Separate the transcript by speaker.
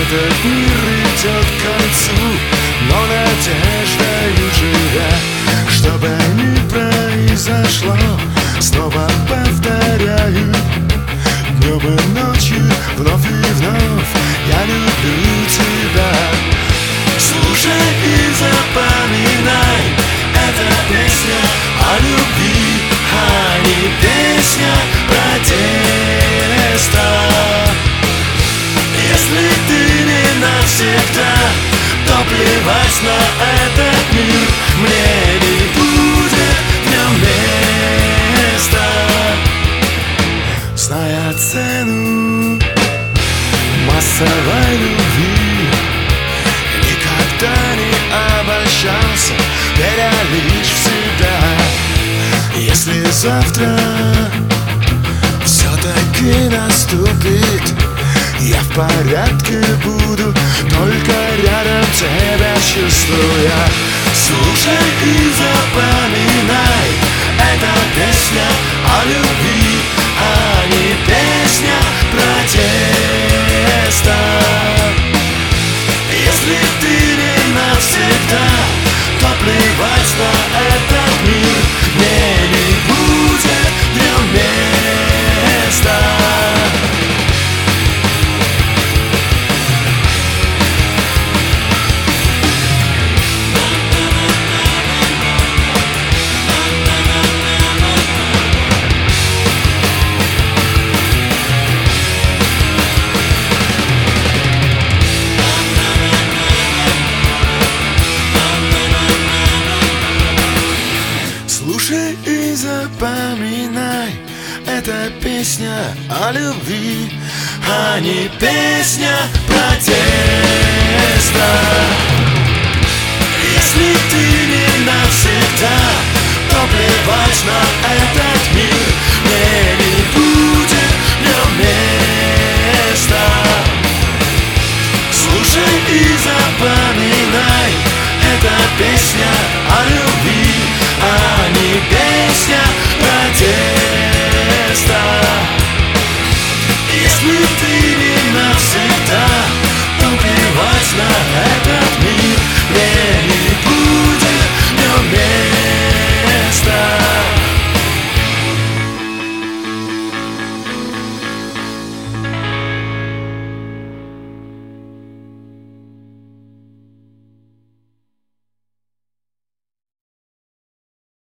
Speaker 1: Этот мир идет к концу, но надеждою живя, чтобы не произошло, снова повторяю, днем и ночью, вновь и вновь я люблю тебя. Слушай и запоминай, это песня о любви, а не песня протеста. Если ты не навсегда, то плевать на этот мир, мне не будет в нем места. Зная цену массовой любви, никогда не обольщался, веря лишь в себя. Если завтра все-таки наступит, я в порядке буду, только рядом тебя чувствуя. Слушай и запоминай, это песня о любви, а не песня протеста. Если ты не навсегда, то плевать на этот мир, мне не будет в нем места. Слушай и запоминай, это песня о любви, а не песня протеста. Если ты не навсегда, то плевать на этот мир, мне не будет в нем места. Слушай и запоминай, это песня